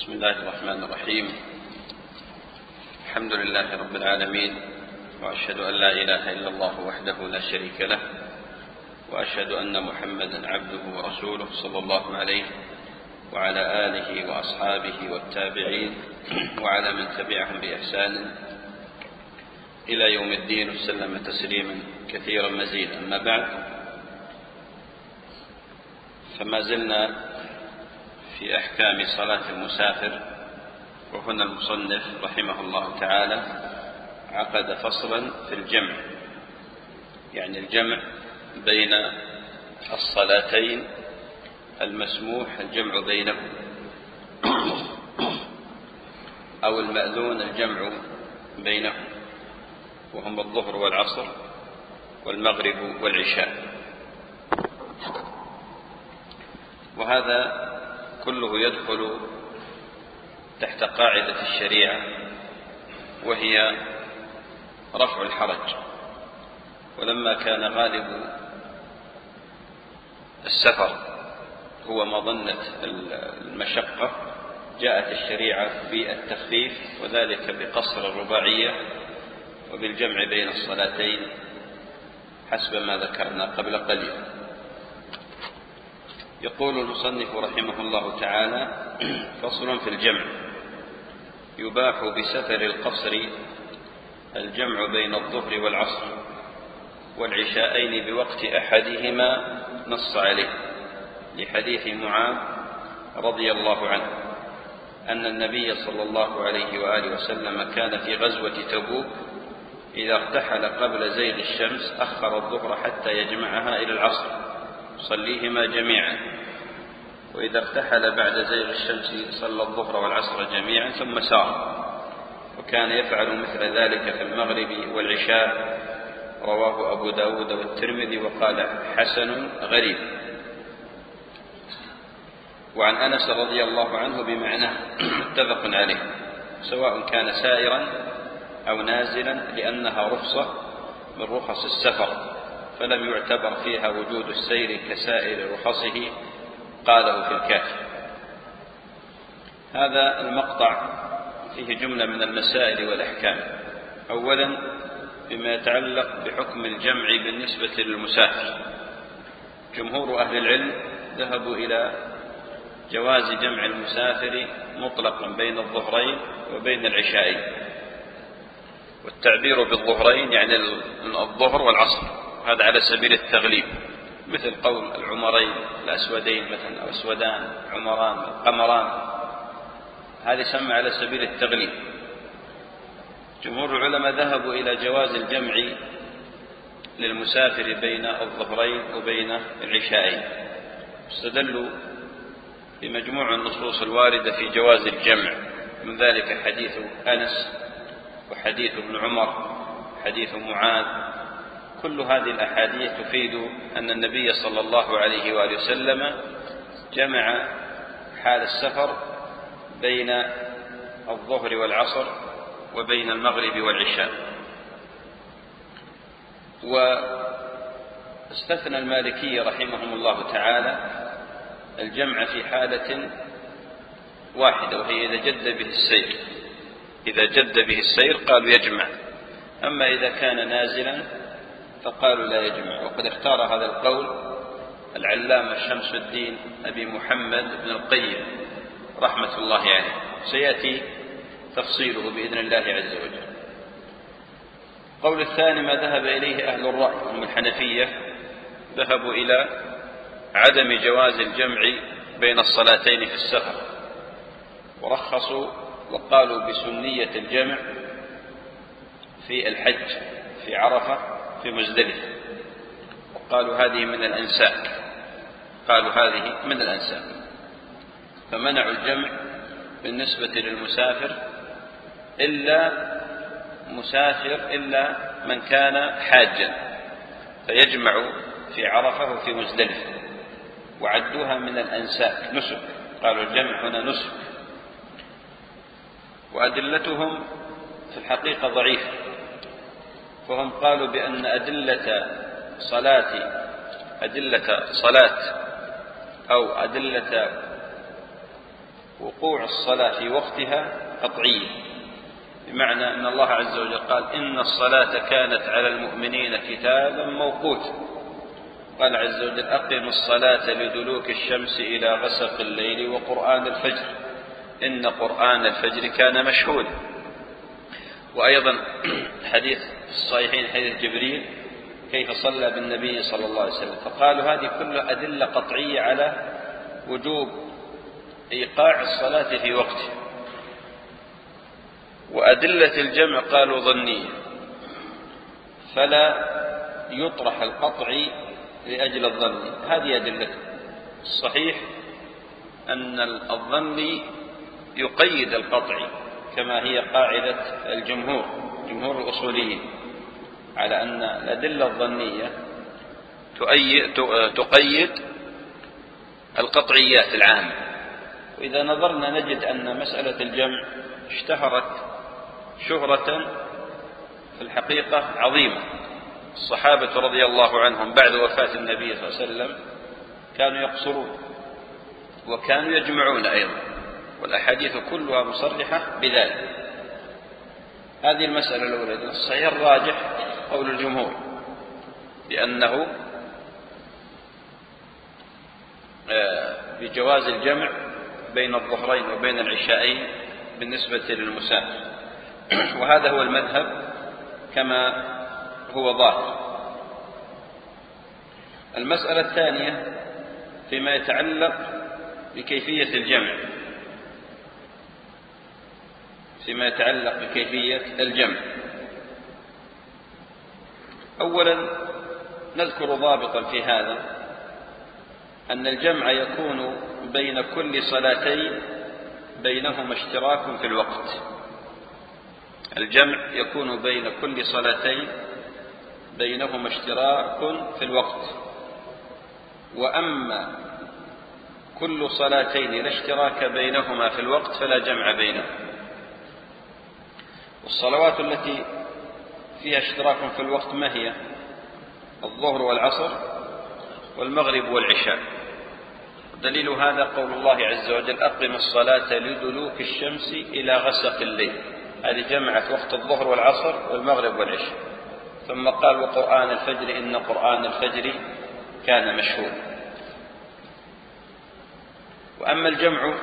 بسم الله الرحمن الرحيم. الحمد لله رب العالمين، وأشهد أن لا إله إلا الله وحده لا شريك له، وأشهد أن محمدا عبده ورسوله صلى الله عليه وعلى آله وأصحابه والتابعين وعلى من تبعهم بإحسان إلى يوم الدين، وسلم تسليما كثيرا مزيدا. أما بعد، فما زلنا في أحكام صلاة المسافر، وهنا المصنف رحمه الله تعالى عقد فصلا في الجمع، يعني الجمع بين الصلاتين المسموح الجمع بينهم، أو المأذون الجمع بينهم، وهم الظهر والعصر والمغرب والعشاء. وهذا كله يدخل تحت قاعدة الشريعة، وهي رفع الحرج. ولما كان غالب السفر هو مظنة المشقة، جاءت الشريعة بالتخفيف، وذلك بقصر الرباعية وبالجمع بين الصلاتين حسب ما ذكرنا قبل قليل. يقول المصنف رحمه الله تعالى: فصل في الجمع. يباح بسفر القصر الجمع بين الظهر والعصر والعشاءين بوقت أحدهما، نص عليه لحديث معاذ رضي الله عنه أن النبي صلى الله عليه وآله وسلم كان في غزوة تبوك إذا ارتحل قبل زيغ الشمس أخر الظهر حتى يجمعها إلى العصر يصليهما جميعا، وإذا ارتحل بعد زيغ الشمس صلى الظهر والعصر جميعا ثم سار، وكان يفعل مثل ذلك في المغرب والعشاء. رواه أبو داود والترمذي وقال حسن غريب. وعن أنس رضي الله عنه بمعناه متفق عليه، سواء كان سائرا أو نازلا، لأنها رخصة من رخص السفر، فلم يعتبر فيها وجود السير كسائر رخصه، قاله في الكافي. هذا المقطع فيه جملة من المسائل والأحكام. أولا، بما يتعلق بحكم الجمع بالنسبة للمسافر، جمهور أهل العلم ذهبوا إلى جواز جمع المسافر مطلقا بين الظهرين وبين العشاءين، والتعبير بالظهرين يعني الظهر والعصر، هذا على سبيل التغليب، مثل قول العمرين الأسودين مثلا، أو أسودان، عمران، قمران، هذا يسمى على سبيل التغليب. جمهور العلماء ذهبوا إلى جواز الجمع للمسافر بين الظهرين وبين العشاءين، استدلوا بمجموع النصوص الواردة في جواز الجمع، من ذلك حديث أنس وحديث ابن عمر، حديث معاذ. كل هذه الأحاديث تفيد أن النبي صلى الله عليه وآله وسلم جمع حال السفر بين الظهر والعصر وبين المغرب والعشاء. واستثنى المالكية رحمهم الله تعالى الجمع في حالة واحدة، وهي إذا جد به السير. إذا جد به السير قالوا يجمع، أما إذا كان نازلا فقالوا لا يجمع. وقد اختار هذا القول العلامة شمس الدين أبي محمد بن القيم رحمة الله عليه، سيأتي تفصيله بإذن الله عز وجل. القول الثاني ما ذهب إليه أهل الرأي هم الحنفية، ذهبوا إلى عدم جواز الجمع بين الصلاتين في السفر، ورخصوا وقالوا بسنية الجمع في الحج، في عرفة، في مزدلفة، وقالوا هذه من الأنساك، قالوا هذه من الأنساك، فمنعوا الجمع بالنسبة للمسافر إلا من كان حاجا، فيجمع في عرفة وفي مزدلفة، وعدوها من الأنساك، نسك، قالوا الجمع هنا نسك. وأدلتهم في الحقيقة ضعيفة، فهم قالوا بأن أدلة صلاة أو أدلة وقوع الصلاة في وقتها قطعية، بمعنى أن الله عز وجل قال إن الصلاة كانت على المؤمنين كتابا موقوتا. قال عز وجل أقم الصلاة لدلوك الشمس إلى غسق الليل وقرآن الفجر إن قرآن الفجر كان مشهودا. وأيضا حديث الصحيحين حديث جبريل كيف صلى بالنبي صلى الله عليه وسلم، فقالوا هذه كلها أدلة قطعية على وجوب إيقاع الصلاة في وقته. وأدلة الجمع قالوا ظنية، فلا يطرح القطعي لأجل الظن، هذه أدلته. الصحيح أن الظن يقيد القطعي كما هي قاعدة جمهور الأصوليين على أن الأدلة الظنية تقيد القطعيات العامة. وإذا نظرنا نجد أن مسألة الجمع اشتهرت شهرة في الحقيقة عظيمة. الصحابة رضي الله عنهم بعد وفاة النبي صلى الله عليه وسلم كانوا يقصرون وكانوا يجمعون أيضا، والأحاديث كلها مصرحة بذلك. هذه المسألة الأولى. الصحيح الراجح قول الجمهور بأنه بجواز الجمع بين الظهرين وبين العشاءين بالنسبة للمسافر، وهذا هو المذهب كما هو ظاهر. المسألة الثانية فيما يتعلق بكيفية الجمع. أولا نذكر ضابطا في هذا، أن الجمع يكون بين كل صلاتين بينهما اشتراك في الوقت. الجمع يكون بين كل صلاتين بينهما اشتراك في الوقت. وأما كل صلاتين لا اشتراك بينهما في الوقت فلا جمع بينهما. والصلوات التي فيها اشتراك في الوقت ما هي؟ الظهر والعصر والمغرب والعشاء. دليل هذا قول الله عز وجل أقم الصلاة لدلوك الشمس إلى غسق الليل، هذه جمعت وقت الظهر والعصر والمغرب والعشاء. ثم قال وقرآن الفجر إن قرآن الفجر كان مشهودا. وأما الجمع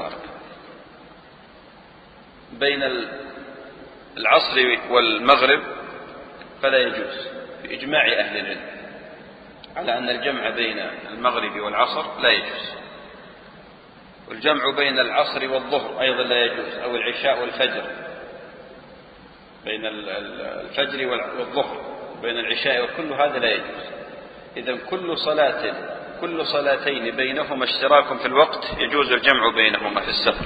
بين العصر والمغرب فلا يجوز بإجماع أهل العلم على أن الجمع بين المغرب والعصر لا يجوز. والجمع بين العصر والظهر أيضا لا يجوز، أو العشاء والفجر، بين الفجر والظهر، بين العشاء، وكل هذا لا يجوز. إذن كل صلاتين بينهما اشتراك في الوقت يجوز الجمع بينهما في السفر.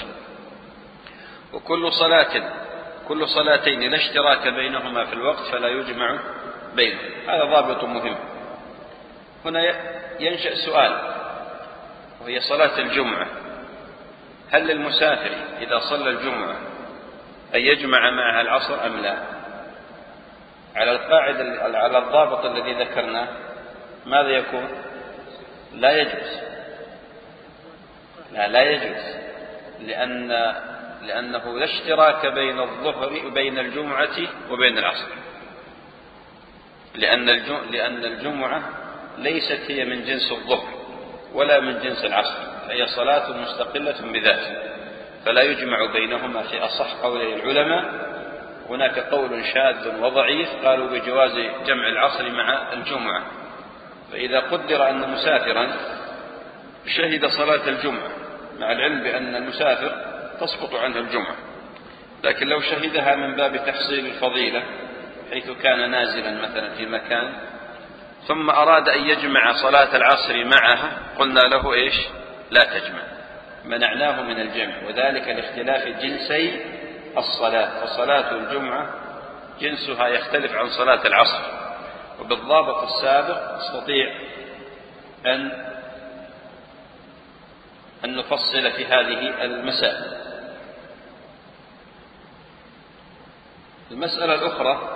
كل صلاتين لا اشتراك بينهما في الوقت فلا يجمع بينهم. هذا ضابط مهم. هنا ينشأ سؤال، وهي صلاة الجمعة، هل للمسافر إذا صلى الجمعة أن يجمع معها العصر أم لا؟ على الضابط الذي ذكرناه ماذا يكون؟ لا يجوز. لا يجوز، لأنه لا اشتراك بين الظهر وبين الجمعة وبين العصر، لأن الجمعة ليست هي من جنس الظهر ولا من جنس العصر، هي صلاة مستقلة بذاتها، فلا يجمع بينهما في أصح قولي العلماء. هناك قول شاذ وضعيف قالوا بجواز جمع العصر مع الجمعة. فإذا قدر أن مسافرا شهد صلاة الجمعة، مع العلم بأن المسافر تسقط عنه الجمعة، لكن لو شهدها من باب تحصيل الفضيلة حيث كان نازلا مثلا في مكان ثم أراد أن يجمع صلاة العصر معها، قلنا له إيش؟ لا تجمع، منعناه من الجمع، وذلك لاختلاف جنسي الصلاة. فصلاة الجمعة جنسها يختلف عن صلاة العصر، وبالضابط السابق نستطيع أن نفصل في هذه المسائل. المسألة الأخرى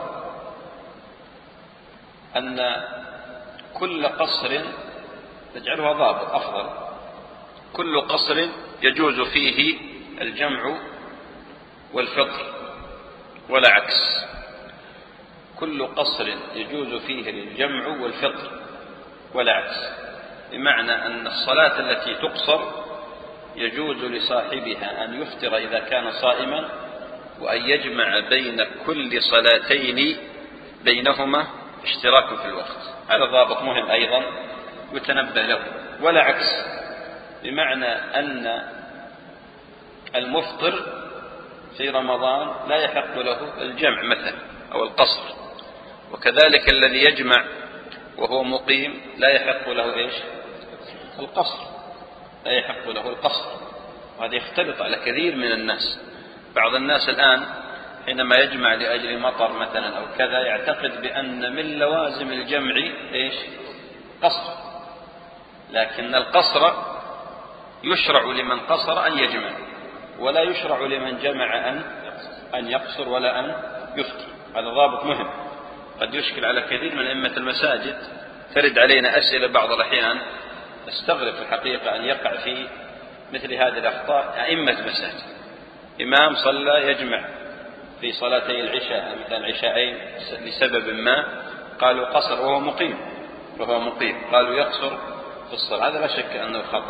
أن كل قصر نجعلها ضابط أفضل، كل قصر يجوز فيه الجمع والفطر ولا عكس. كل قصر يجوز فيه الجمع والفطر ولا عكس، بمعنى أن الصلاة التي تقصر يجوز لصاحبها أن يفطر إذا كان صائما، وأن يجمع بين كل صلاتين بينهما اشتراك في الوقت. هذا ضابط مهم أيضا يتنبه له. ولا عكس، بمعنى أن المفطر في رمضان لا يحق له الجمع مثلا أو القصر، وكذلك الذي يجمع وهو مقيم لا يحق له إيش؟ القصر، لا يحق له القصر. وهذا يختلط على كثير من الناس. بعض الناس الآن حينما يجمع لأجل مطر مثلا أو كذا يعتقد بأن من لوازم الجمع إيش؟ قصر، لكن القصر يشرع لمن قصر أن يجمع، ولا يشرع لمن جمع أن يقصر ولا أن يفطر. هذا ضابط مهم قد يشكل على كثير من أئمة المساجد. ترد علينا أسئلة بعض الأحيان استغرب في الحقيقة أن يقع في مثل هذه الأخطاء أئمة المساجد. إمام صلى يجمع في صلاتي العشاء مثلا عشاءين لسبب ما، قالوا قصر وهو مقيم، قالوا يقصر في الصلاة. هذا لا شك أنه خطأ.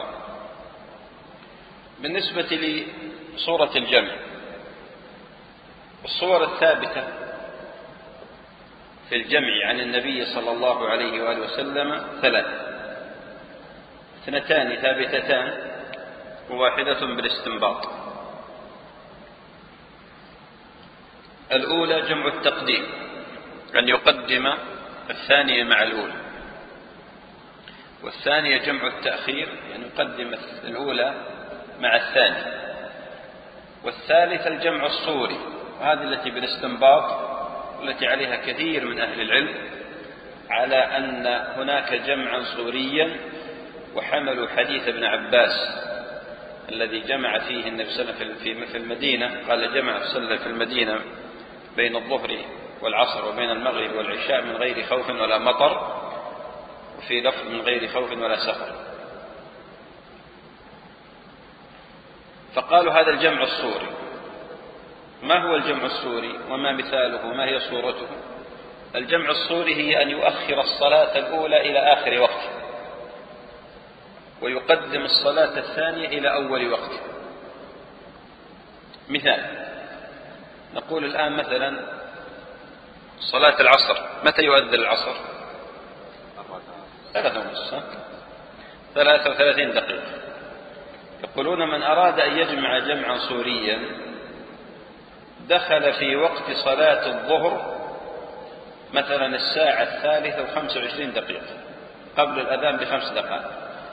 بالنسبة لصورة الجمع، الصور الثابتة في الجمع عن النبي صلى الله عليه وآله وسلم 3، 2 ثابتتان وواحدة بالاستنباط. الأولى جمع التقديم، أن يقدم الثانية مع الأولى، والثانية جمع التأخير، يعني يقدم الأولى مع الثانية، والثالث الجمع الصوري، وهذه التي بالاستنباط والتي عليها كثير من أهل العلم على أن هناك جمعا صوريا، وحملوا حديث ابن عباس الذي جمع فيه النبي صلى الله عليه وسلم في المدينة، قال جمع صلى الله عليه وسلم في المدينة بين الظهر والعصر وبين المغرب والعشاء من غير خوف ولا مطر، وفي لفظ من غير خوف ولا سفر. فقالوا هذا الجمع الصوري. ما هو الجمع الصوري وما مثاله؟ ما هي صورته؟ الجمع الصوري هي أن يؤخر الصلاة الأولى إلى آخر وقت، ويقدم الصلاة الثانية إلى أول وقت. مثال، نقول الآن مثلا صلاة العصر، متى يؤذن العصر؟ 33 دقيقة. يقولون من أراد أن يجمع جمعا صوريا دخل في وقت صلاة الظهر مثلا الساعة 3:25 دقيقة قبل الأذان ب5 دقائق،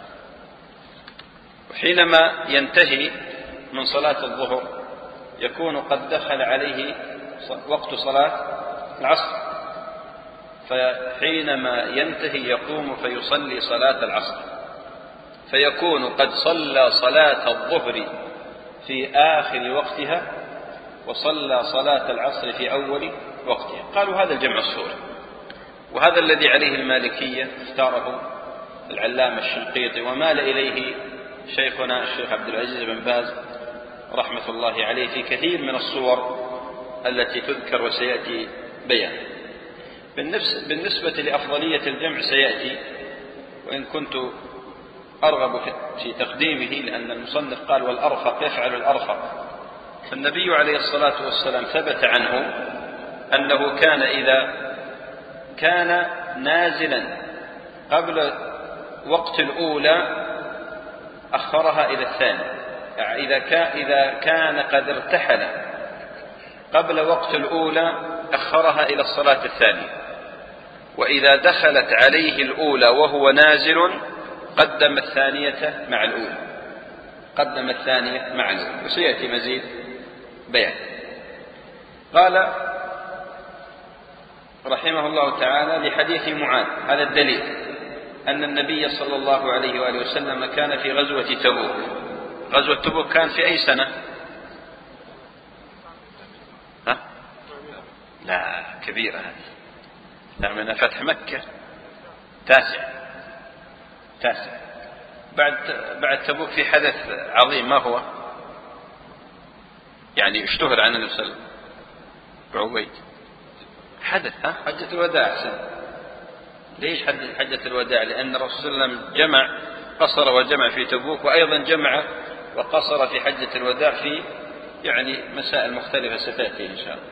وحينما ينتهي من صلاة الظهر يكون قد دخل عليه وقت صلاة العصر، فحينما ينتهي يقوم فيصلي صلاة العصر، فيكون قد صلى صلاة الظهر في آخر وقتها وصلى صلاة العصر في أول وقتها. قالوا هذا الجمع الصوري، وهذا الذي عليه المالكية اختاره العلامة الشنقيطي، ومال إليه شيخنا الشيخ عبد العزيز بن باز رحمة الله عليه في كثير من الصور التي تذكر وسيأتي بيان. بالنسبة لأفضلية الجمع سيأتي، وإن كنت أرغب في تقديمه لأن المصنف قال والأرفق يفعل الأرفق. فالنبي عليه الصلاة والسلام ثبت عنه أنه كان إذا كان نازلا قبل وقت الأولى أخرها إلى الثانية، يعني إذا كان قد ارتحل قبل وقت الأولى أخرها إلى الصلاة الثانية، وإذا دخلت عليه الأولى وهو نازل قدم الثانية مع الأولى، وسيأتي مزيد بيان. قال رحمه الله تعالى لحديث معاذ، هذا الدليل أن النبي صلى الله عليه وآله وسلم كان في غزوة تبوك. غزوة تبوك كان في أي سنة؟ لا كبيرة هذه، من فتح مكة 9. بعد تبوك في حدث عظيم، ما هو؟ يعني اشتهر عن النبي صلى الله عليه وسلم بعبيد حدث حجة الوداع. أحسن. ليش حجة الوداع؟ لأن الرسول صلى الله عليه وسلم جمع، قصر وجمع في تبوك، وأيضا جمع وقصر في حجة الوداع في يعني مسائل مختلفة ستأتي إن شاء الله.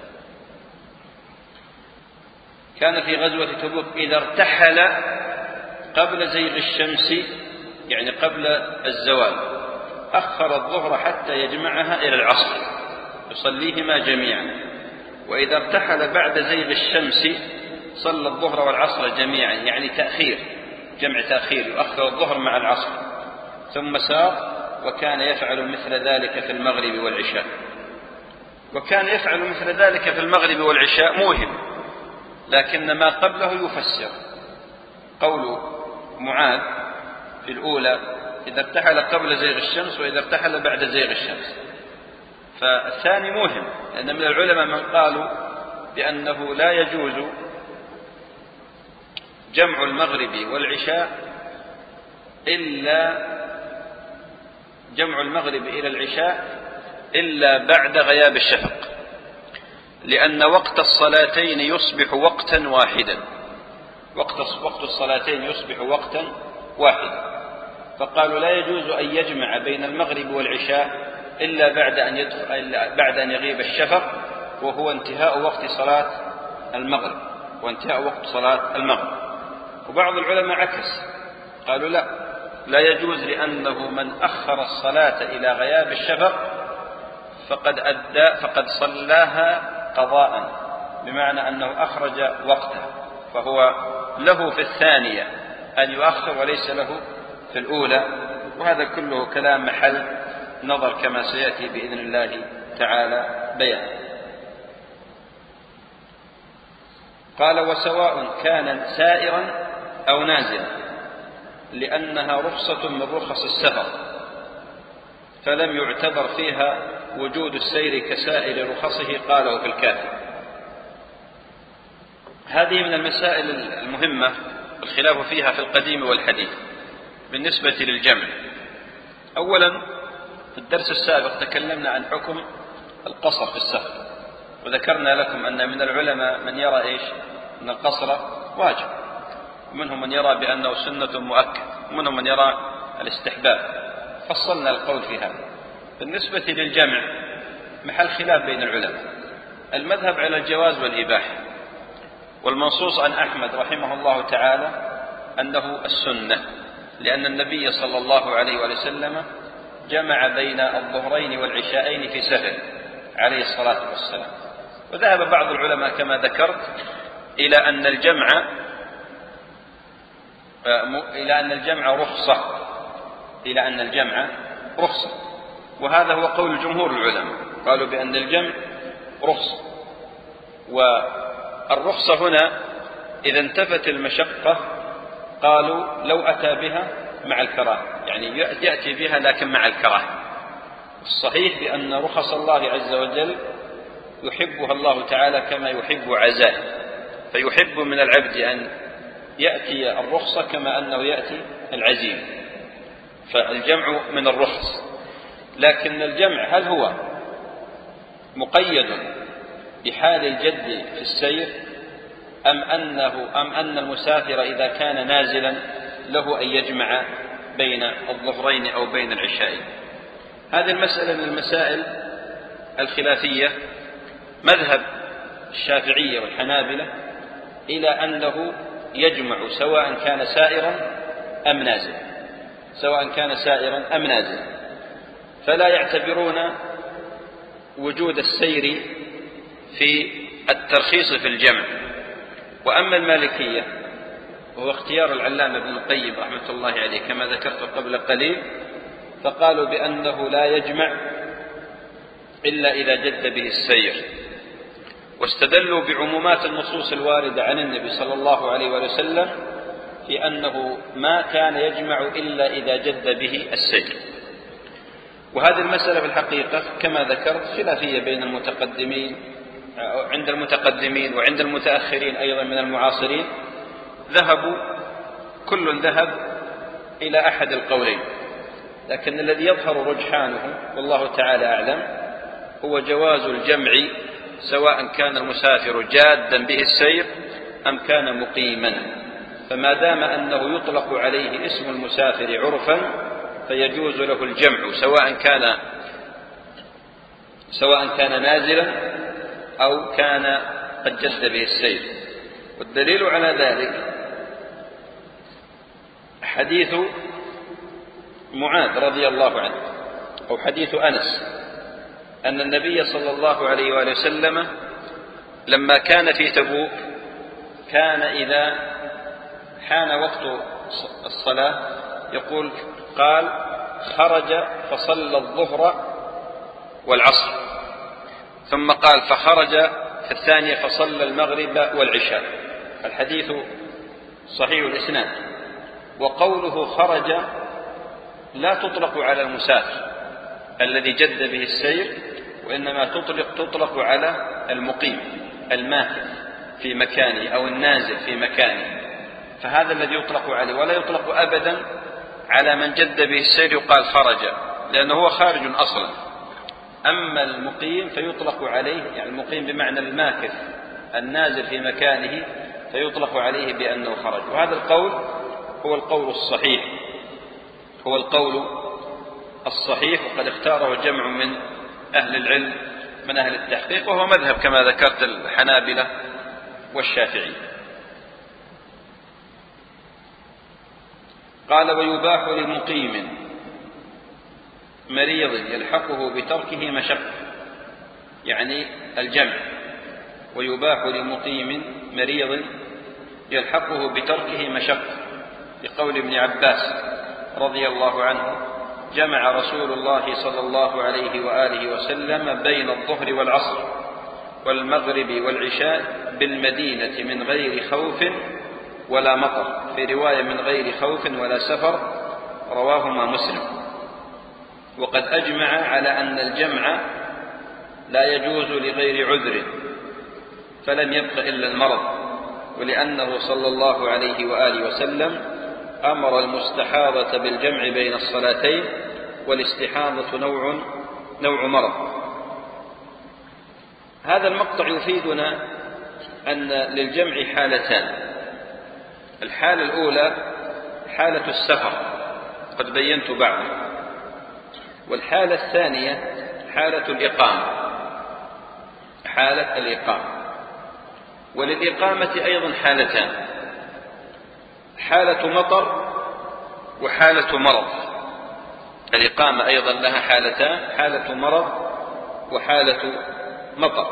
كان في غزوة تبوك إذا ارتحل قبل زيغ الشمس، يعني قبل الزوال، أخر الظهر حتى يجمعها إلى العصر يصليهما جميعا، وإذا ارتحل بعد زيغ الشمس صلى الظهر والعصر جميعا، يعني تأخير، جمع تأخير، يؤخر الظهر مع العصر ثم سار. وكان يفعل مثل ذلك في المغرب والعشاء. وكان يفعل مثل ذلك في المغرب والعشاء موهم، لكن ما قبله يفسر. قول معاذ في الأولى إذا ارتحل قبل زيغ الشمس، وإذا ارتحل بعد زيغ الشمس. فالثاني موهم، لأن من العلماء من قالوا بأنه لا يجوز جمع المغرب والعشاء إلى العشاء إلا بعد غياب الشفق، لأن وقت الصلاتين يصبح وقتا واحدا. وقت الصلاتين يصبح وقتا واحدا، فقالوا لا يجوز أن يجمع بين المغرب والعشاء إلا بعد أن يغيب الشفق، وهو انتهاء وقت صلاة المغرب. وبعض العلماء عكس، قالوا لا يجوز، لأنه من أخر الصلاة إلى غياب الشفق فقد صلاها قضاء، بمعنى أنه أخرج وقته، فهو له في الثانية أن يؤخر وليس له في الأولى. وهذا كله كلام محل نظر كما سيأتي بإذن الله تعالى بيان. قال وسواء كان سائرا أو نازلا، لأنها رخصة من رخص السفر، فلم يعتبر فيها وجود السير كسائر رخصه، قاله في الكافي. هذه من المسائل المهمة الخلاف فيها في القديم والحديث بالنسبة للجمع. أولا في الدرس السابق تكلمنا عن حكم القصر في السفر، وذكرنا لكم أن من العلماء من يرى أن القصر واجب، ومنهم من يرى بأنه سنة مؤكد، ومنهم من يرى الاستحباب. فصلنا القول في هذا. بالنسبة للجمع محل خلاف بين العلماء، المذهب على الجواز والإباحة، والمنصوص عن أحمد رحمه الله تعالى أنه السنة، لأن النبي صلى الله عليه وسلم جمع بين الظهرين والعشاءين في سفر عليه الصلاة والسلام. وذهب بعض العلماء كما ذكرت إلى أن الجمع رخصة، وهذا هو قول جمهور العلماء، قالوا بأن الجمع رخصة. والرخصة هنا إذا انتفت المشقة قالوا لو أتى بها مع الكراهة، يعني يأتي بها لكن مع الكراهة. الصحيح بأن رخص الله عز وجل يحبها الله تعالى كما يحب عزائه، فيحب من العبد أن يأتي الرخصة كما أنه يأتي العزيم، فالجمع من الرخص. لكن الجمع هل هو مقيد بحال الجد في السير، أم أن المسافر إذا كان نازلا له أن يجمع بين الظهرين أو بين العشاءين؟ هذه المسألة من المسائل الخلافية. مذهب الشافعية والحنابلة إلى أنه يجمع سواء كان سائرا أم نازلا، فلا يعتبرون وجود السير في الترخيص في الجمع. وأما المالكية وهو اختيار العلامة ابن القيم رحمة الله عليه كما ذكرت قبل قليل، فقالوا بأنه لا يجمع إلا إذا جد به السير، واستدلوا بعمومات النصوص الواردة عن النبي صلى الله عليه وسلم في أنه ما كان يجمع إلا إذا جد به السير. وهذه المسألة في الحقيقة كما ذكرت خلافية بين عند المتقدمين وعند المتأخرين أيضا من المعاصرين. كل ذهب إلى أحد القولين، لكن الذي يظهر رجحانه والله تعالى أعلم هو جواز الجمع سواء كان المسافر جادا به السير أم كان مقيما، فما دام أنه يطلق عليه اسم المسافر عرفا فيجوز له الجمع سواء كان نازلا أو كان قد جد به السير. والدليل على ذلك حديث معاذ رضي الله عنه أو حديث أنس أن النبي صلى الله عليه وآله وسلم لما كان في تبوك كان إذا حان وقت الصلاة قال خرج فصلى الظهر والعصر، ثم قال فخرج في الثانية فصلى المغرب والعشاء. الحديث صحيح الإسناد. وقوله خرج لا تطلق على المسافر الذي جد به السير، وإنما تطلق على المقيم الماكث في مكانه أو النازل في مكانه، فهذا الذي يطلق عليه، ولا يطلق أبدا على من جد به السير يقال خرج، لأنه هو خارج أصلا. أما المقيم فيطلق عليه، يعني المقيم بمعنى الماكث النازل في مكانه، فيطلق عليه بأنه خرج. وهذا القول هو القول الصحيح، وقد اختاره جمع من أهل العلم من أهل التحقيق، وهو مذهب كما ذكرت الحنابلة والشافعي. قال ويباح لمقيم مريض يلحقه بتركه مشقة، يعني الجمع. ويباح لمقيم مريض يلحقه بتركه مشقة، لقول ابن عباس رضي الله عنه جمع رسول الله صلى الله عليه وآله وسلم بين الظهر والعصر والمغرب والعشاء بالمدينة من غير خوف ولا مطر، في رواية من غير خوف ولا سفر، رواهما مسلم. وقد أجمع على أن الجمع لا يجوز لغير عذر، فلم يبق إلا المرض، ولأنه صلى الله عليه وآله وسلم أمر المستحاضة بالجمع بين الصلاتين، والاستحاضة نوع مرض. هذا المقطع يفيدنا أن للجمع حالتان. الحالة الأولى حالة السفر، قد بينت بعض. والحالة الثانية حالة الإقامة. وللإقامة أيضا حالتان، حالة مطر وحالة مرض. الإقامة أيضا لها حالتان، حالة مرض وحالة مطر.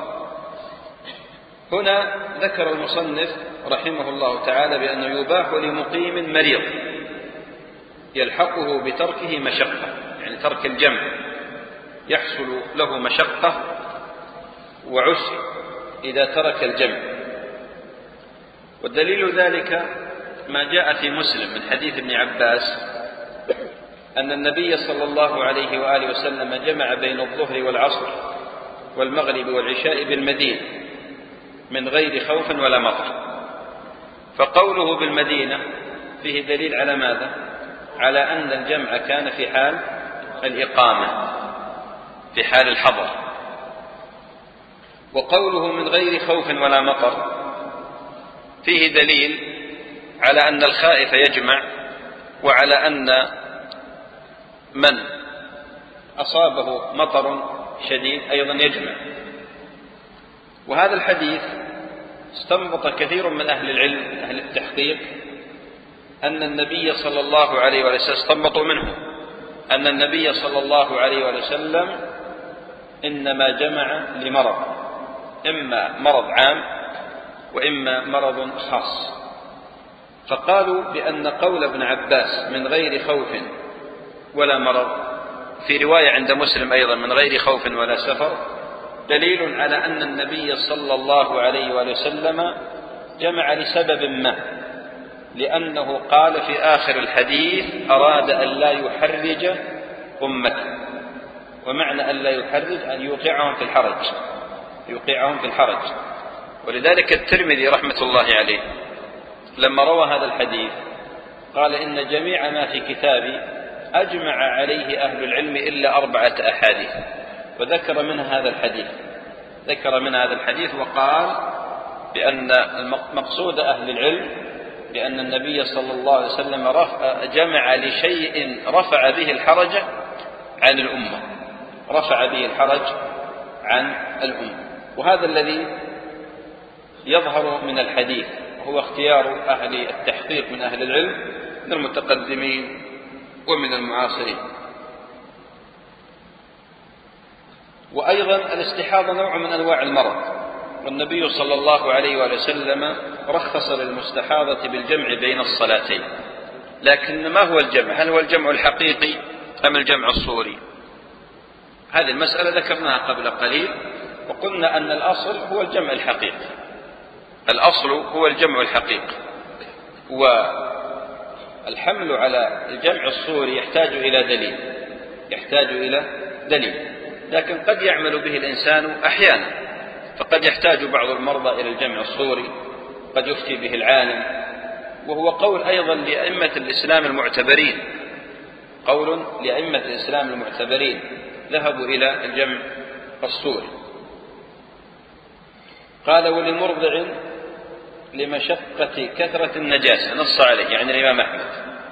هنا ذكر المصنف رحمه الله تعالى بأنه يباح لمقيم مريض يلحقه بتركه مشقة، يعني ترك الجمع يحصل له مشقة وعسر إذا ترك الجمع. والدليل ذلك ما جاء في مسلم من حديث ابن عباس أن النبي صلى الله عليه وآله وسلم جمع بين الظهر والعصر والمغرب والعشاء بالمدينة من غير خوف ولا مطر. فقوله بالمدينة فيه دليل على ماذا؟ على أن الجمع كان في حال الإقامة، في حال الحضر. وقوله من غير خوف ولا مطر فيه دليل على أن الخائف يجمع، وعلى أن من أصابه مطر شديد أيضا يجمع. وهذا الحديث استنبط كثير من أهل العلم أهل التحقيق أن النبي صلى الله عليه وسلم استنبطوا منه أن النبي صلى الله عليه وسلم إنما جمع لمرض، إما مرض عام وإما مرض خاص. فقالوا بأن قول ابن عباس من غير خوف ولا مرض، في رواية عند مسلم أيضا من غير خوف ولا سفر، دليل على أن النبي صلى الله عليه وسلم جمع لسبب ما، لأنه قال في آخر الحديث أراد أن لا يحرج أمته. ومعنى أن لا يحرج أن يوقعهم في الحرج. ولذلك الترمذي رحمة الله عليه لما روى هذا الحديث قال إن جميع ما في كتابي أجمع عليه أهل العلم إلا 4 أحاديث، وذكر منها هذا الحديث وقال بأن مقصود أهل العلم بأن النبي صلى الله عليه وسلم جمع لشيء رفع به الحرج عن الأمة، وهذا الذي يظهر من الحديث، وهو اختيار أهل التحقيق من أهل العلم من المتقدمين ومن المعاصرين. وأيضا الاستحاضة نوع من أنواع المرض، والنبي صلى الله عليه وآله وسلم رخص للمستحاضة بالجمع بين الصلاتين. لكن ما هو الجمع؟ هل هو الجمع الحقيقي أم الجمع الصوري؟ هذه المسألة ذكرناها قبل قليل، وقلنا أن الأصل هو الجمع الحقيقي، والحمل على الجمع الصوري يحتاج إلى دليل، لكن قد يعمل به الإنسان أحيانا، فقد يحتاج بعض المرضى إلى الجمع الصوري، قد يفتي به العالم، وهو قول أيضا لأئمة الإسلام المعتبرين، ذهبوا إلى الجمع الصوري. قال ولمرضع لمشقة كثرة النجاسة، نص عليه يعني الإمام أحمد.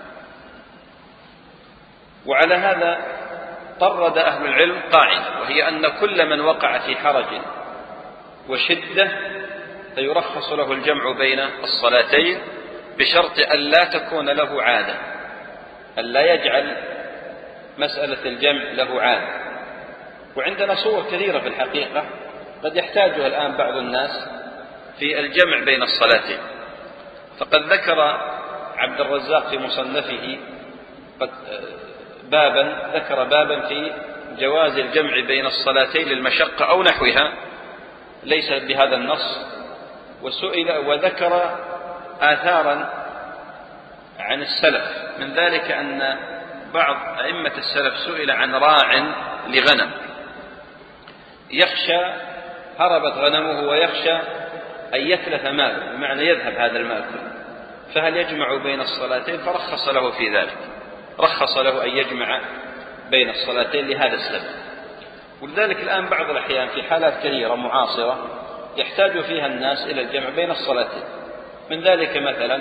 وعلى هذا طرد أهل العلم قاعدة، وهي أن كل من وقع في حرج وشدة فيرخص له الجمع بين الصلاتين، بشرط أن لا تكون له عادة، أن لا يجعل مسألة الجمع له عادة. وعندنا صور كثيرة في الحقيقة قد يحتاجها الآن بعض الناس في الجمع بين الصلاتين. فقد ذكر عبد الرزاق في مصنفه بابا في جواز الجمع بين الصلاتين للمشقة أو نحوها، ليس بهذا النص، وذكر آثارا عن السلف، من ذلك أن بعض أئمة السلف سئل عن راع لغنم يخشى هربت غنمه ويخشى أن يتلف ماله، بمعنى يذهب هذا المال كله، فهل يجمع بين الصلاتين؟ فرخص له في ذلك، رخص له أن يجمع بين الصلاتين لهذا السبب. ولذلك الآن بعض الأحيان في حالات كثيرة معاصرة يحتاج فيها الناس إلى الجمع بين الصلاتين، من ذلك مثلا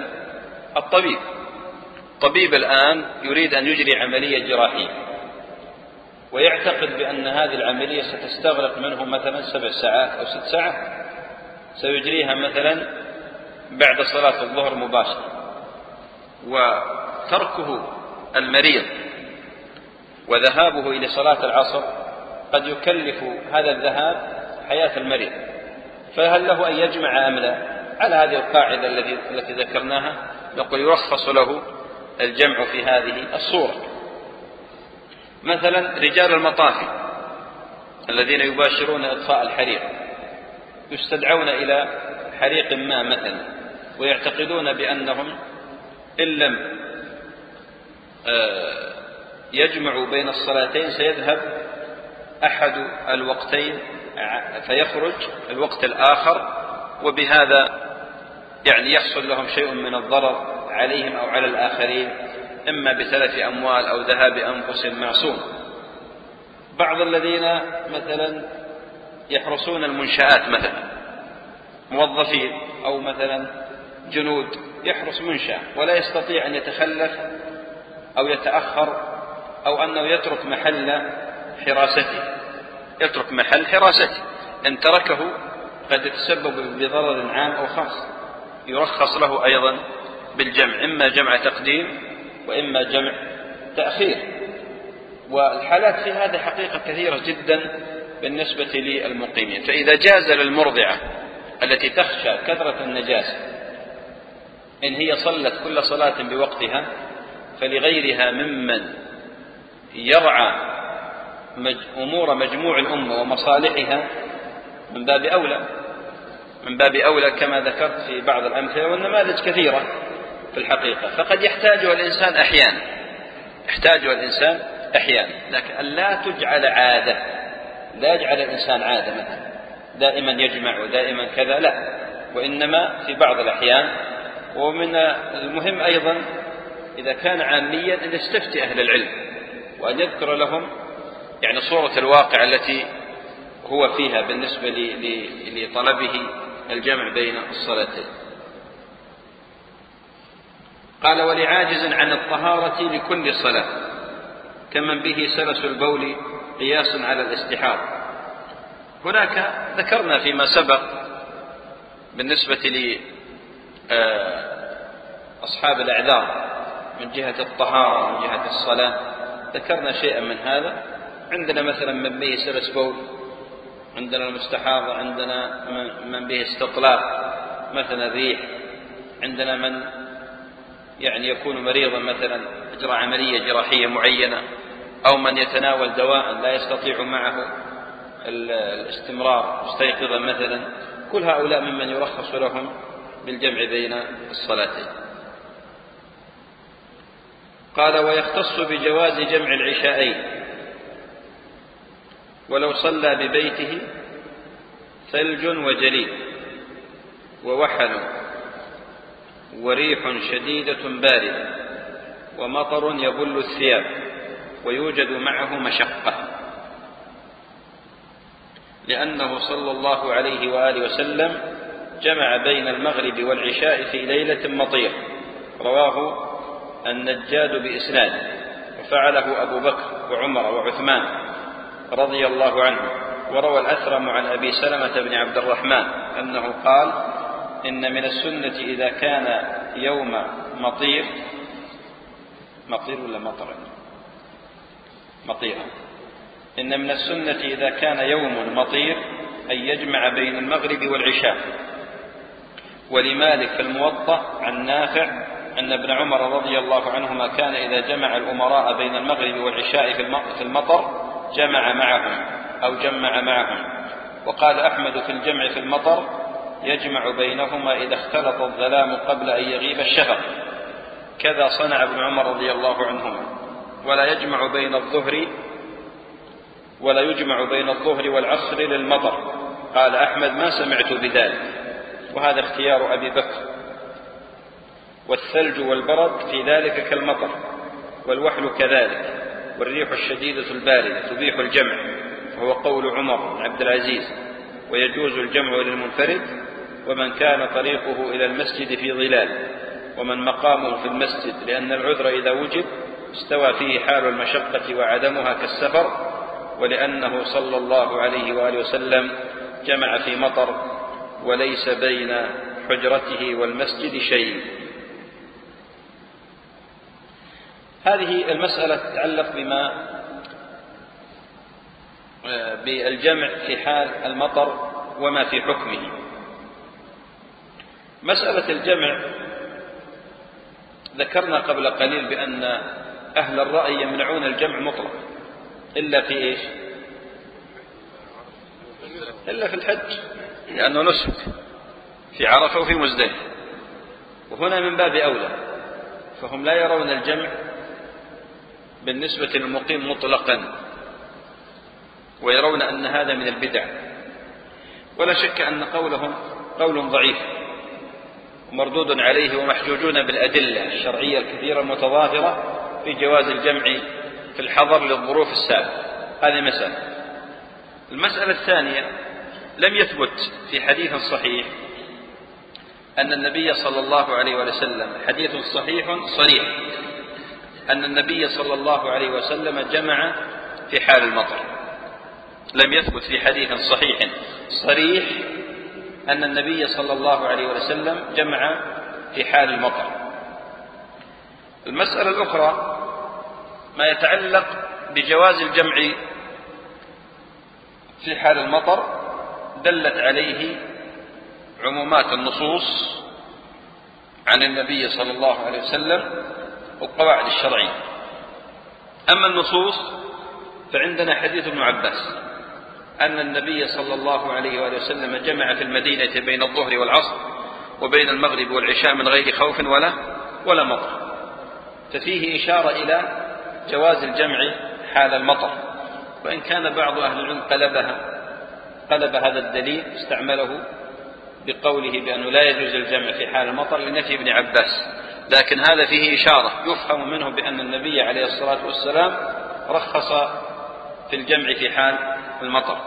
الطبيب الآن يريد أن يجري عملية جراحية، ويعتقد بأن هذه العملية ستستغرق منه مثلا 7 ساعات أو 6 ساعات، سيجريها مثلا بعد صلاة الظهر مباشرة، وتركه المريض وذهابه إلى صلاة العصر قد يكلف هذا الذهاب حياة المريض، فهل له أن يجمع أم لا؟ على هذه القاعدة التي ذكرناها نقول يرخص له الجمع في هذه الصورة. مثلا رجال المطافي الذين يباشرون إطفاء الحريق يستدعون إلى حريق ما مثلا، ويعتقدون بأنهم إن لم يجمعوا بين الصلاتين سيذهب أحد الوقتين فيخرج الوقت الآخر، وبهذا يعني يحصل لهم شيء من الضرر عليهم أو على الآخرين، إما بتلف أموال أو ذهاب أنفس معصوم. بعض الذين مثلا يحرسون المنشآت، مثلا موظفين أو مثلا جنود، يحرس منشأة ولا يستطيع أن يتخلف أو يتأخر أو أنه يترك محل حراسته، إن تركه قد يتسبب بضرر عام أو خاص، يرخص له أيضا بالجمع، إما جمع تقديم وإما جمع تأخير. والحالات في هذا حقيقة كثيرة جدا بالنسبة للمقيمين. فإذا جاز للمرضعة التي تخشى كثرة النجاسة إن هي صلت كل صلاة بوقتها، فلغيرها ممن يرعى أمور مجموع الأمة ومصالحها من باب أولى كما ذكرت في بعض الأمثلة، والنماذج كثيرة في الحقيقة. فقد يحتاجها الإنسان أحيانا، لكن لا تجعل عادة، لا يجعل الإنسان عادة مثلا دائما يجمع ودائما كذا، لا، وإنما في بعض الأحيان. ومن المهم أيضا إذا كان عاميا أن يستفتي أهل العلم وأن يذكر لهم يعني صورة الواقع التي هو فيها بالنسبة لطلبه الجمع بين الصلاتين. قال ولعاجز عن الطهارة لكل صلاة كمن به سلس البول قياس على الاستحاضة. هناك ذكرنا فيما سبق بالنسبة لأصحاب الأعذار من جهة الطهارة من جهة الصلاة، ذكرنا شيئا من هذا. عندنا مثلا من به سلس بول، عندنا المستحاضة، عندنا من به استطلاق مثلا ريح، عندنا من يعني يكون مريضا مثلا أجرى عملية جراحية معينة، أو من يتناول دواء لا يستطيع معه الاستمرار مستيقظا مثلا. كل هؤلاء ممن يرخص لهم بالجمع بين الصلاتين. قال ويختص بجواز جمع العشاءين ولو صلى ببيته ثلج وجليد ووحل وريح شديدة باردة ومطر يبل الثياب ويوجد معه مشقة، لأنه صلى الله عليه وآله وسلم جمع بين المغرب والعشاء في ليلة مطير، رواه النجاد بإسناد، وفعله أبو بكر وعمر وعثمان رضي الله عنهم. وروى الأثرم عن أبي سلمة بن عبد الرحمن أنه قال إن من السنة إذا كان يوم مطير ولا مطر مطيرا، إن من السنة إذا كان يوم مطير أن يجمع بين المغرب والعشاء. ولمالك في الموطأ عن نافع أن ابن عمر رضي الله عنهما كان إذا جمع الأمراء بين المغرب والعشاء في المطر جمع معهم أو جمع معهم. وقال أحمد في الجمع في المطر يجمع بينهما إذا اختلط الظلام قبل أن يغيب الشفق، كذا صنع ابن عمر رضي الله عنهما. ولا يجمع بين الظهر والعصر للمطر. قال أحمد ما سمعت بذلك، وهذا اختيار أبي بكر. والثلج والبرد في ذلك كالمطر، والوحل كذلك، والريح الشديدة الباردة تبيح الجمع، وهو قول عمر بن عبد العزيز. ويجوز الجمع للمنفرد ومن كان طريقه إلى المسجد في ظلال، ومن مقامه في المسجد، لأن العذر إذا وجد استوى فيه حال المشقة وعدمها كالسفر، ولأنه صلى الله عليه وآله وسلم جمع في مطر وليس بين حجرته والمسجد شيء. هذه المسألة تتعلق بالجمع في حال المطر وما في حكمه. مسألة الجمع ذكرنا قبل قليل بأن أهل الرأي يمنعون الجمع مطلق إلا في إيش؟ إلا في الحج، لأنه نسك في عرفة وفي مزدلفة، وهنا من باب أولى، فهم لا يرون الجمع بالنسبة للمقيم مطلقا، ويرون أن هذا من البدع. ولا شك أن قولهم قول ضعيف ومردود عليه، ومحجوجون بالأدلة الشرعية الكثيرة المتظاهرة في جواز الجمع في الحضر للظروف السابقة. هذه مسألة. المسألة الثانية، لم يثبت في حديث صحيح أن النبي صلى الله عليه وسلم، حديث صحيح صريح أن النبي صلى الله عليه وسلم جمع في حال المطر. لم يثبت في حديث صحيح صريح أن النبي صلى الله عليه وسلم جمع في حال المطر. المسألة الأخرى ما يتعلق بجواز الجمع في حال المطر، دلت عليه عمومات النصوص عن النبي صلى الله عليه وسلم والقواعد الشرعية. أما النصوص فعندنا حديث ابن عباس أن النبي صلى الله عليه وآله وسلم جمع في المدينة بين الظهر والعصر وبين المغرب والعشاء من غير خوف ولا مطر، ففيه إشارة إلى جواز الجمع حال المطر. وإن كان بعض أهل العلم قلب هذا الدليل استعمله بقوله بأنه لا يجوز الجمع في حال المطر لنفي ابن عباس، لكن هذا فيه إشارة يفهم منه بأن النبي عليه الصلاة والسلام رخص في الجمع في حال المطر.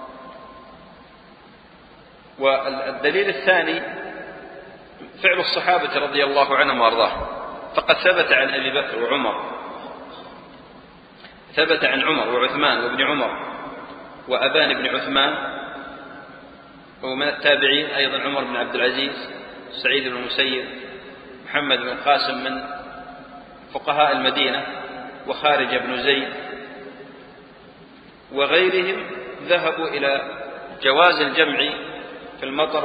والدليل الثاني فعل الصحابة رضي الله عنهم وأرضاهم، فقد ثبت عن أبي بكر وعمر، ثبت عن عمر وعثمان وابن عمر وأبان بن عثمان، ومن التابعين أيضا عمر بن عبد العزيز، سعيد بن المسيب، محمد بن القاسم من فقهاء المدينة، وخارج بن زيد وغيرهم ذهبوا إلى جواز الجمع في المطر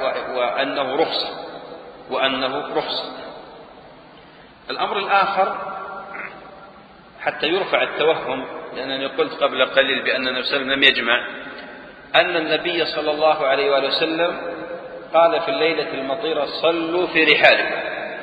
وأنه رخصة. الأمر الآخر حتى يرفع التوهم، لأنني قلت قبل قليل بأن النبي صلى الله عليه وسلم لم يجمع، أن النبي صلى الله عليه وآله وسلم قال في الليلة المطيرة صلوا في رحالكم،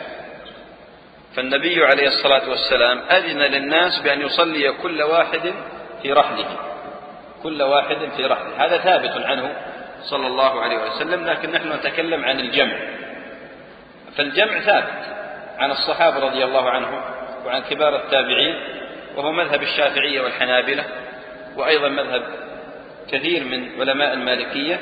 فالنبي عليه الصلاة والسلام أذن للناس بأن يصلي كل واحد في رحله، كل واحد في رحله، هذا ثابت عنه صلى الله عليه وسلم. لكن نحن نتكلم عن الجمع، فالجمع ثابت عن الصحابة رضي الله عنهم وعن كبار التابعين، وهو مذهب الشافعية والحنابلة، وأيضا مذهب كثير من علماء المالكية،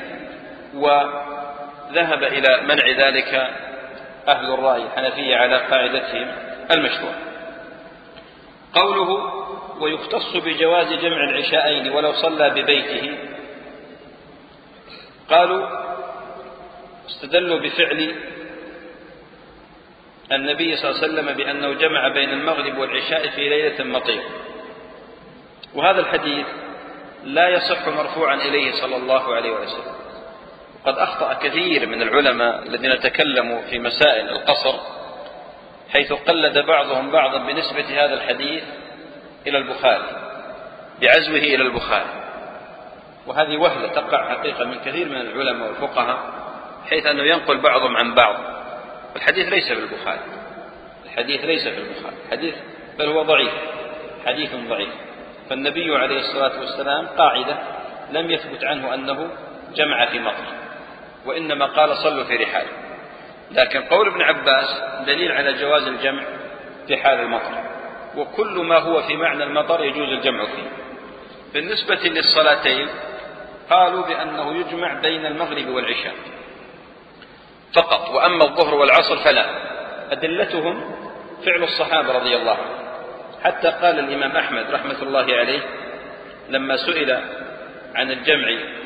وذهب إلى منع ذلك أهل الرأي الحنفية على قاعدتهم المشهورة. قوله ويختص بجواز جمع العشاءين ولو صلى ببيته، قالوا استدلوا بفعل النبي صلى الله عليه وسلم بأنه جمع بين المغرب والعشاء في ليلة مطير، وهذا الحديث لا يصح مرفوعا إليه صلى الله عليه وسلم. وقد أخطأ كثير من العلماء الذين تكلموا في مسائل القصر، حيث قلد بعضهم بعضا بنسبة هذا الحديث إلى البخاري، بعزوه إلى البخاري، وهذه وهلة تقع حقيقة من كثير من العلماء والفقهاء، حيث أنه ينقل بعضهم عن بعض، والحديث ليس في البخاري، الحديث ليس في البخاري، حديث بل هو ضعيف، حديث ضعيف. فالنبي عليه الصلاة والسلام قاعدة لم يثبت عنه أنه جمع في مطر، وإنما قال صلوا في رحال. لكن قول ابن عباس دليل على جواز الجمع في حال المطر، وكل ما هو في معنى المطر يجوز الجمع فيه. بالنسبة للصلاتين قالوا بأنه يجمع بين المغرب والعشاء فقط، وأما الظهر والعصر فلا. أدلتهم فعل الصحابة رضي الله عنهم، حتى قال الإمام أحمد رحمة الله عليه لما سئل عن الجمع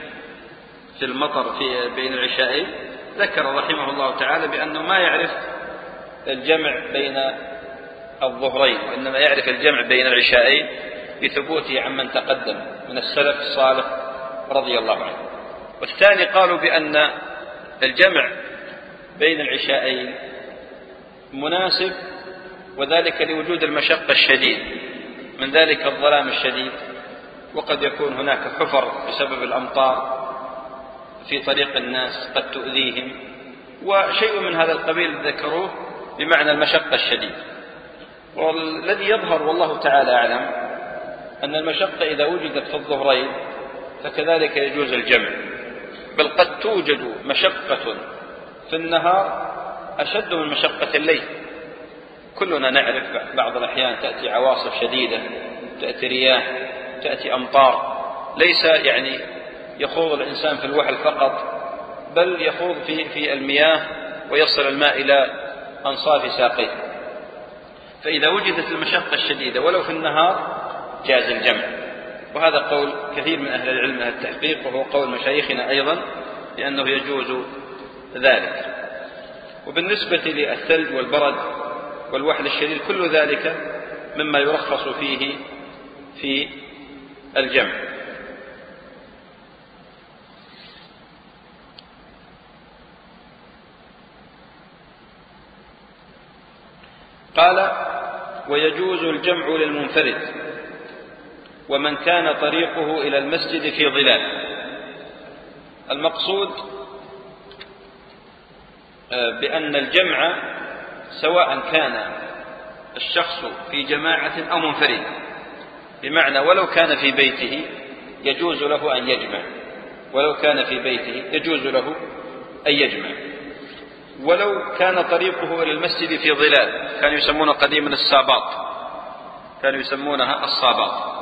في المطر بين العشاءين، ذكر رحمه الله تعالى بأنه ما يعرف الجمع بين الظهرين، وإنما يعرف الجمع بين العشاءين بثبوته عمن تقدم من السلف الصالح رضي الله عنه. والثاني قالوا بأن الجمع بين العشاءين مناسب، وذلك لوجود المشقة الشديد، من ذلك الظلام الشديد، وقد يكون هناك حفر بسبب الأمطار في طريق الناس قد تؤذيهم، وشيء من هذا القبيل ذكروه بمعنى المشقة الشديد. والذي يظهر والله تعالى أعلم أن المشقة إذا وجدت في الظهرين فكذلك يجوز الجمع، بل قد توجد مشقة في النهار أشد من مشقة الليل. كلنا نعرف بعض الأحيان تأتي عواصف شديدة، تأتي رياح، تأتي أمطار، ليس يعني يخوض الإنسان في الوحل فقط، بل يخوض في المياه ويصل الماء إلى أنصاف ساقيه. فإذا وجدت المشقة الشديدة ولو في النهار جاز الجمع، وهذا قول كثير من أهل العلم أهل التحقيق، وهو قول مشايخنا أيضا لأنه يجوز ذلك. وبالنسبة للثلج والبرد والوحل الشديد كل ذلك مما يرخص فيه في الجمع. قال ويجوز الجمع للمنفرد ومن كان طريقه إلى المسجد في ظلال. المقصود بأن الجمع سواء كان الشخص في جماعة أو منفرد، بمعنى ولو كان في بيته يجوز له أن يجمع، ولو كان في بيته يجوز له أن يجمع. ولو كان طريقه إلى المسجد في ظلال، كانوا يسمونه قديما الساباط، كانوا يسمونها الصاباط.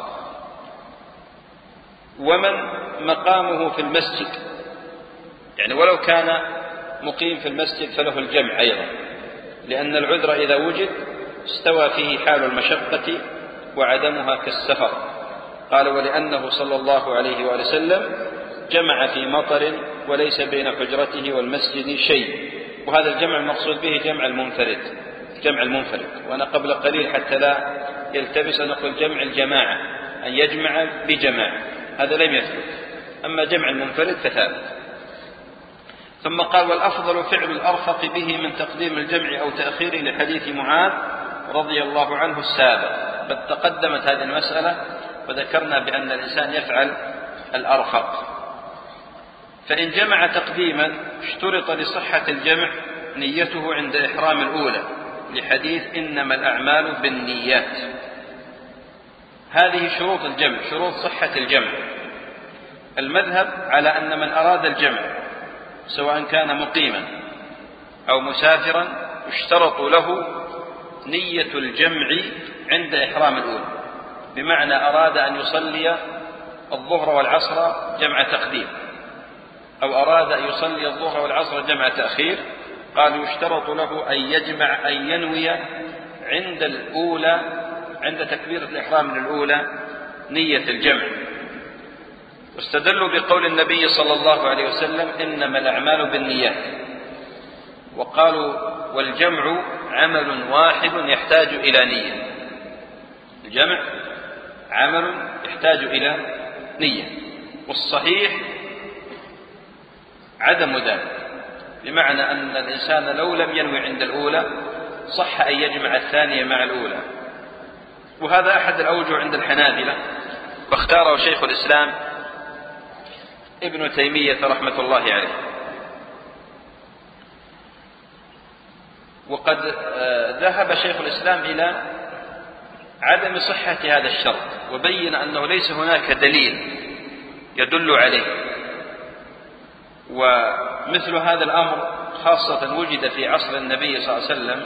ومن مقامه في المسجد، يعني ولو كان مقيم في المسجد فله الجمع أيضا، لأن العذر إذا وجد استوى فيه حال المشقة وعدمها كالسفر. قال: ولأنه صلى الله عليه وآله وسلم جمع في مطر وليس بين حجرته والمسجد شيء. وهذا الجمع المقصود به جمع المنفرد. وأنا قبل قليل حتى لا يلتبس نقول جمع الجماعة، أن يجمع بجماعة، هذا لم يثبت. أما جمع المنفرد فثابت. ثم قال: والأفضل فعل الأرفق به من تقديم الجمع أو تأخيره، لحديث معاذ رضي الله عنه السابق. قد تقدمت هذه المسألة وذكرنا بأن الإنسان يفعل الأرفق. فإن جمع تقديما اشترط لصحة الجمع نيته عند إحرام الأولى، لحديث إنما الأعمال بالنيات. هذه شروط الجمع، شروط صحة الجمع. المذهب على أن من أراد الجمع سواء كان مقيما أو مسافرا يشترط له نية الجمع عند إحرام الأولى، بمعنى أراد أن يصلي الظهر والعصر جمع تقديم، أو أراد أن يصلي الظهر والعصر جمع تأخير، قالوا يشترط له أن يجمع، أن ينوي عند الأولى، عند تكبيرة الإحرام الأولى نية الجمع. واستدلوا بقول النبي صلى الله عليه وسلم: إنما الأعمال بالنيات. وقالوا: والجمع عمل واحد يحتاج إلى نية. الجمع عمل يحتاج إلى نية، والصحيح عدم ذلك، بمعنى أن الإنسان لو لم ينوي عند الأولى صح أن يجمع الثانية مع الأولى. وهذا أحد الأوجه عند الحنابلة، واختاره شيخ الإسلام ابن تيمية رحمة الله عليه. وقد ذهب شيخ الإسلام إلى عدم صحة هذا الشرط، وبين أنه ليس هناك دليل يدل عليه. ومثل هذا الأمر خاصة وجد في عصر النبي صلى الله عليه وسلم،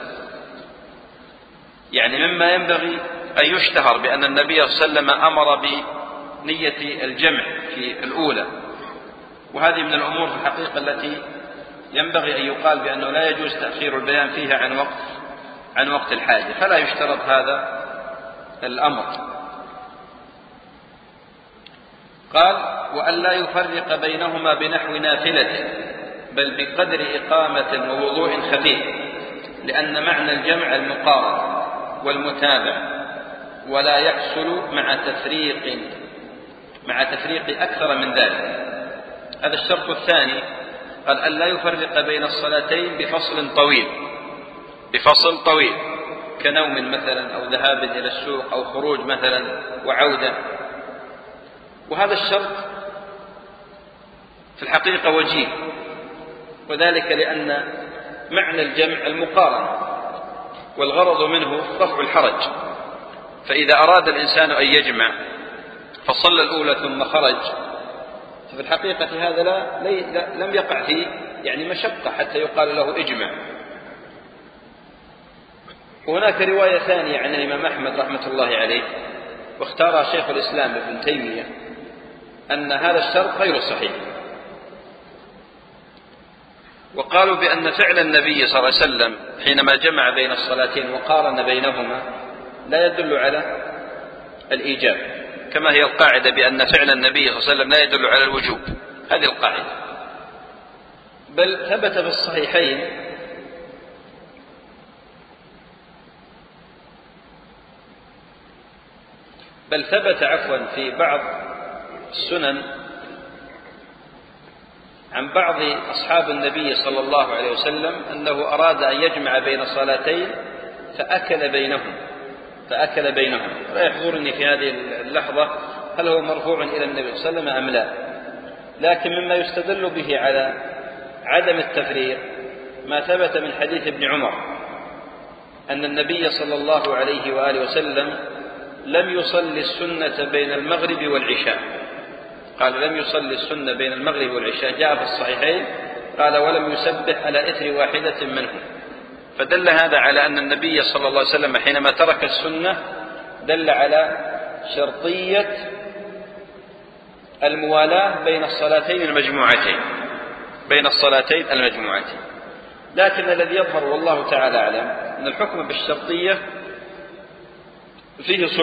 يعني مما ينبغي أن يشتهر بأن النبي صلى الله عليه وسلم أمر بنية الجمع في الأولى. وهذه من الأمور في الحقيقة التي ينبغي أن يقال بأنه لا يجوز تأخير البيان فيها عن وقت الحاجة، فلا يشترط هذا الأمر. قال: وأن لا يفرق بينهما بنحو نافلة، بل بقدر إقامة ووضوء خفيف، لأن معنى الجمع المقارنة والمتابع، ولا يحصل مع تفريق أكثر من ذلك. هذا الشرط الثاني. قال: أن لا يفرق بين الصلاتين بفصل طويل كنوم مثلا، أو ذهاب إلى السوق، أو خروج مثلا وعودة. وهذا الشرط في الحقيقة وجيه، وذلك لأن معنى الجمع المقارنة، والغرض منه رفع الحرج. فإذا أراد الإنسان أن يجمع فصلى الأولى ثم خرج، ففي الحقيقة هذا لم يقع فيه يعني مشقة حتى يقال له اجمع. وهناك رواية ثانية عن الإمام أحمد رحمة الله عليه، واختارها شيخ الإسلام ابن تيمية، أن هذا الشرط غير صحيح. وقالوا بأن فعل النبي صلى الله عليه وسلم حينما جمع بين الصلاتين وقارن بينهما لا يدل على الإيجاب، كما هي القاعدة بأن فعل النبي صلى الله عليه وسلم لا يدل على الوجوب. هذه القاعدة. بل ثبت في الصحيحين في بعض السنن عن بعض أصحاب النبي صلى الله عليه وسلم أنه أراد أن يجمع بين صلاتين فأكل بينهم. لا يحضرني في هذه اللحظة هل هو مرفوع إلى النبي صلى الله عليه وسلم أم لا، لكن مما يستدل به على عدم التفريق ما ثبت من حديث ابن عمر أن النبي صلى الله عليه وآله وسلم لم يصلي السنة بين المغرب والعشاء. قال: لم يصلي السنة بين المغرب والعشاء، جاء في الصحيحين قال ولم يسبح على إثر واحدة منهم. فدل هذا على أن النبي صلى الله عليه وسلم حينما ترك السنة دل على شرطية الموالاة بين الصلاتين المجموعتين. لكن الذي يظهر والله تعالى أعلم أن الحكم بالشرطية فيه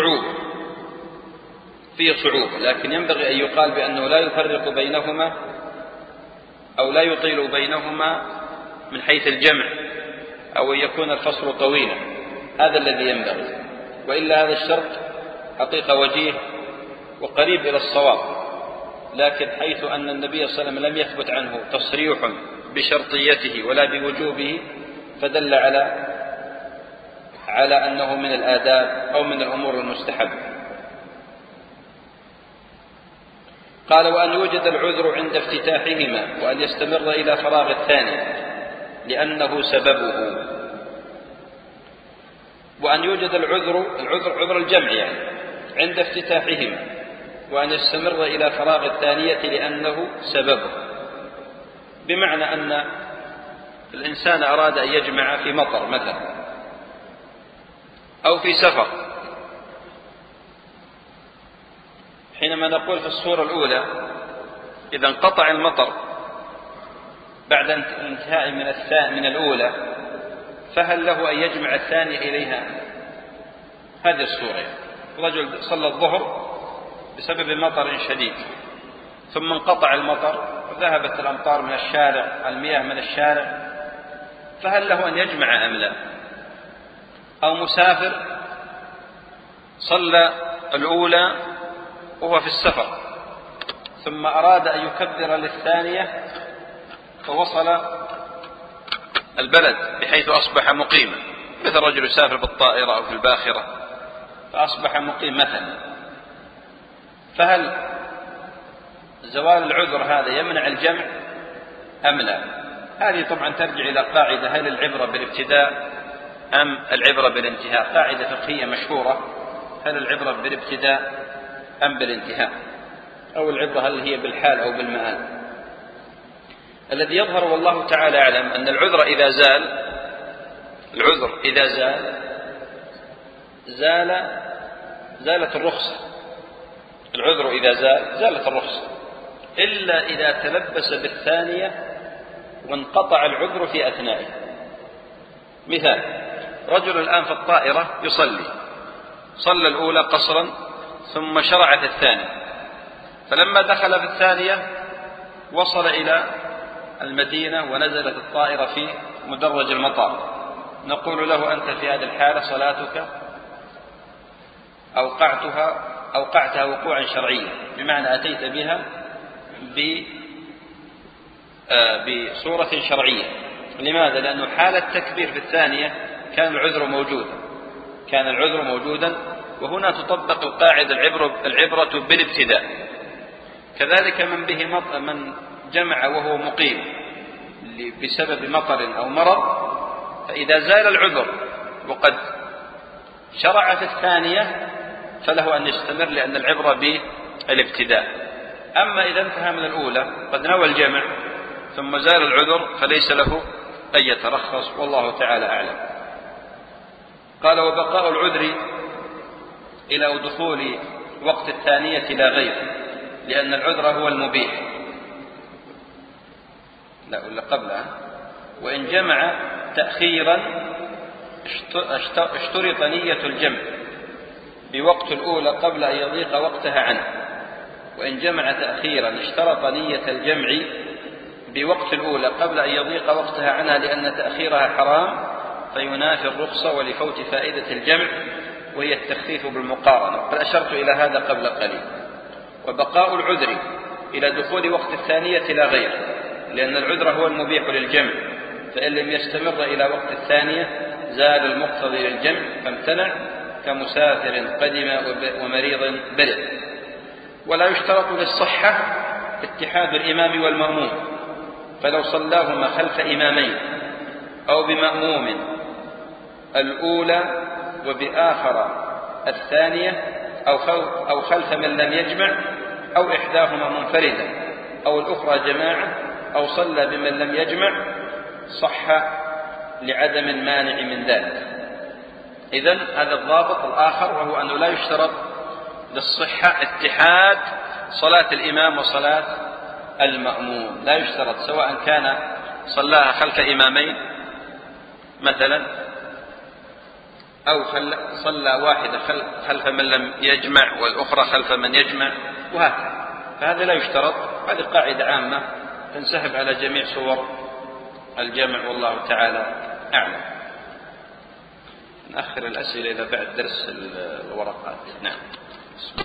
صعوبة، لكن ينبغي أن يقال بأنه لا يفرق بينهما أو لا يطيل بينهما من حيث الجمع أو أن يكون الفصل طويلا، هذا الذي ينبغي، وإلا هذا الشرط حقيقة وجيه وقريب إلى الصواب. لكن حيث أن النبي صلى الله عليه وسلم لم يثبت عنه تصريح بشرطيته ولا بوجوبه فدل على أنه من الآداب أو من الأمور المستحبة. قال وأن يوجد العذر عند افتتاحهما وأن يستمر إلى فراغ الثاني لأنه سببه. وأن يوجد عذر الجمع يعني عند افتتاحهما وأن يستمر إلى فراغ الثانية لأنه سببه، بمعنى أن الإنسان أراد أن يجمع في مطر مثلا أو في سفر. حينما نقول في الصورة الأولى إذا انقطع المطر بعد انتهاء من الأولى فهل له أن يجمع الثانية إليها؟ هذه الصورة، رجل صلى الظهر بسبب مطر شديد ثم انقطع المطر وذهبت الأمطار من الشارع، المياه من الشارع، فهل له أن يجمع أم لا؟ أو مسافر صلى الأولى وهو في السفر ثم أراد أن يكبر للثانية فوصل البلد بحيث أصبح مقيما، مثل رجل يسافر بالطائرة أو في الباخرة فأصبح مقيم مثلا، فهل زوال العذر هذا يمنع الجمع أم لا؟ هذه طبعا ترجع إلى قاعدة: هل العبرة بالابتداء أم العبرة بالانتهاء؟ قاعدة فقهية مشهورة: هل العبرة بالابتداء أم بالانتهاء؟ أو العبرة هل هي بالحال أو بالمآل؟ الذي يظهر والله تعالى أعلم أن العذر إذا زالت الرخصة. العذر إذا زالت الرخصة، إلا إذا تلبس بالثانية وانقطع العذر في أثنائه. مثال: رجل الآن في الطائرة صلى الأولى قصرا ثم شرع في الثانية، فلما دخل في الثانية وصل إلى المدينة ونزلت الطائرة في مدرج المطار، نقول له: أنت في هذه الحالة صلاتك أوقعتها وقوعا شرعيا، بمعنى أتيت بها بصورة شرعية. لماذا؟ لأنه حال التكبير في الثانية كان العذر موجودا، وهنا تطبق القاعدة: العبرة بالابتداء. كذلك من جمع وهو مقيم بسبب مطر أو مرض، فإذا زال العذر وقد شرع في الثانية فله أن يستمر، لأن العبرة بالابتداء. أما إذا انتهى من الأولى قد نوى الجمع ثم زال العذر فليس له أن يترخص، والله تعالى أعلم. قال: وبقاء العذر إلى دخول وقت الثانية لا غير، لأن العذر هو المبيح. لا ولا قبلها: وإن جمع تأخيرا اشترط نية الجمع بوقت الأولى قبل أن يضيق وقتها عنه. وإن جمع تأخيرا اشترط نية الجمع بوقت الأولى قبل أن يضيق وقتها عنها، لأن تأخيرها حرام فينافي الرخصة ولفوت فائدة الجمع، وهي التخفيف بالمقارنة، وقد أشرت إلى هذا قبل قليل. وبقاء العذر إلى دخول وقت الثانية لا غير، لأن العذر هو المبيح للجمع، فإن لم يستمر إلى وقت الثانية زال المقتضي للجمع فامتنع، كمسافر قدم ومريض برئ. ولا يشترط للصحة اتحاد الإمام والمأموم، فلو صلاهما خلف إمامين أو بمأموم الأولى وبآخر الثانية، أو خلف من لم يجمع، أو إحداهما منفردة أو الأخرى جماعة، أو صلى بمن لم يجمع صح لعدم المانع من ذلك. إذن هذا الضابط الآخر، وهو أنه لا يشترط للصحة اتحاد صلاة الإمام وصلاة المأموم، لا يشترط، سواء كان صلاها خلف إمامين مثلا أو صلى واحدة خلف من لم يجمع والأخرى خلف من يجمع وهكذا، فهذا لا يشترط. هذه قاعدة عامة تنسحب على جميع صور الجمع، والله تعالى أعلم. نأخر الأسئلة إلى بعد درس الورقات. نعم.